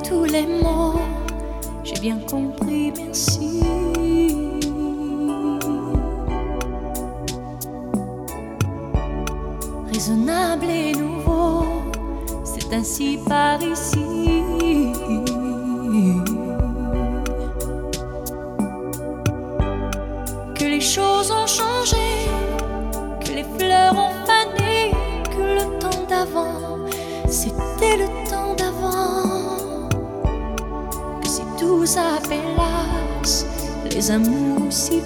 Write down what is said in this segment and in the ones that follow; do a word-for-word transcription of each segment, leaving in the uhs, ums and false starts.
tous les mots, j'ai bien compris, merci. Raisonnable et nouveau, c'est ainsi par ici. Que les choses ont changé, que les fleurs ont fané, que le temps d'avant, c'était le temps d'avant. Que si tout s'appelasse, les amours s'y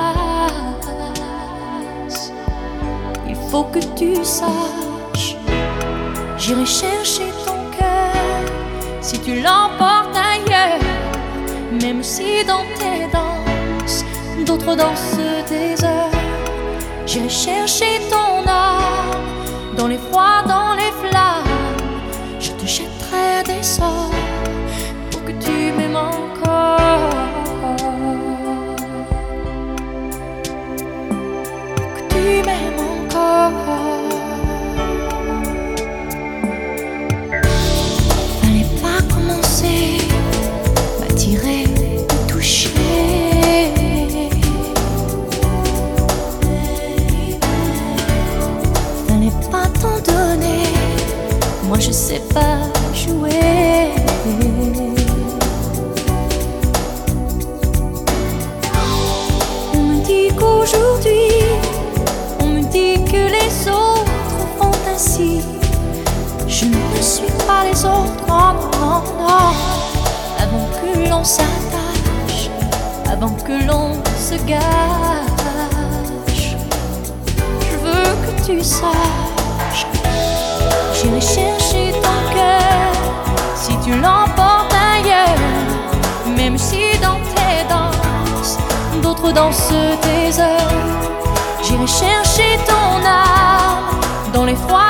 passent. Il faut que tu saches, j'irai chercher ton cœur si tu l'emportes ailleurs. Même si dans tes danses, d'autres dansent des heures. J'irai chercher ton âme dans les froids, dans les flammes. Je te jetterai des sorts pour que tu m'aimes encore. Pour que tu m'aimes encore. Fallait pas commencer, m'attirer, me toucher. Moi je sais pas jouer. On me dit qu'aujourd'hui, on me dit que les autres font ainsi. Je ne suis pas les autres, non, non, non. Avant que l'on s'attache, avant que l'on se gâche, je veux que tu saches, j'irai chercher ton cœur si tu l'emportes ailleurs. Même si dans tes danses, d'autres dansent tes heures. J'irai chercher ton âme dans les froids,